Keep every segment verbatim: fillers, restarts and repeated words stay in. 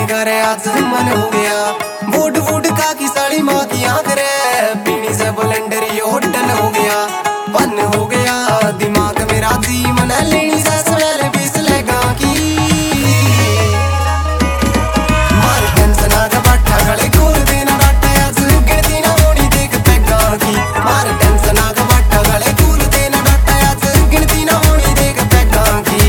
करे आज मन हो गया वोट वोट का की साड़ी माँ की आंख रे पीनी से बुलेंडर यो डन हो गया बन हो गया दिमाग मेरा जी मन लेनी से स्मेल बीस लगा की मार टेंशन आ का बाठा गले खोल देना डाटा आज गिनती ना होनी देख पैगा की मार टेंशन आ का बाठा गले खोल देना डाटा आज गिनती ना होनी देख पैगा की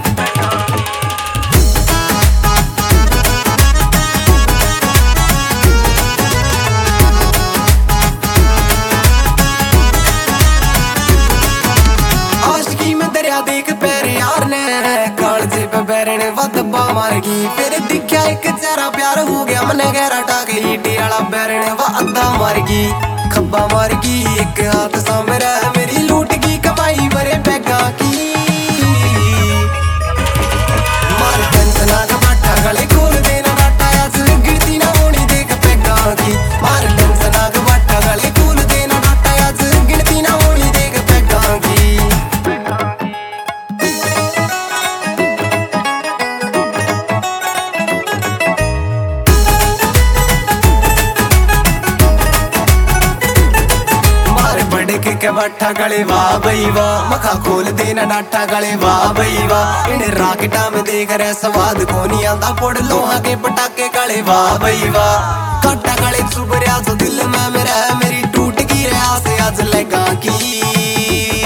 देख पैरे यार ने कालजे पे बैरने वदबा मारगी फिर दिखा एक चेहरा प्यार हो गया मन गहरा टाके ईटी वाला बैरने वा अद्धा मारगी खब्बा मारगी एक हाथ सामने मेरी लूट की कमाई बरे पैगा की मार टेंशन आ का बाटा गले खोल देना डाटा आज गिनती ना होनी देख पैगा की मार टेंशन आ का बाटा गले खोल देना डाटा आज गिनती ना होनी देख पैगा की के बट्ठा गले वाह बई वाह मखा खोल देना डाटा गले वाह बई वाह इन राकेटा में देख रहे स्वाद को नहीं आंदा पोड़ लोहा के पटाखे गले वाह बई वाह काटा गले सुबह तो दिल में मेरा मेरी टूट गई रहा से आज लगा की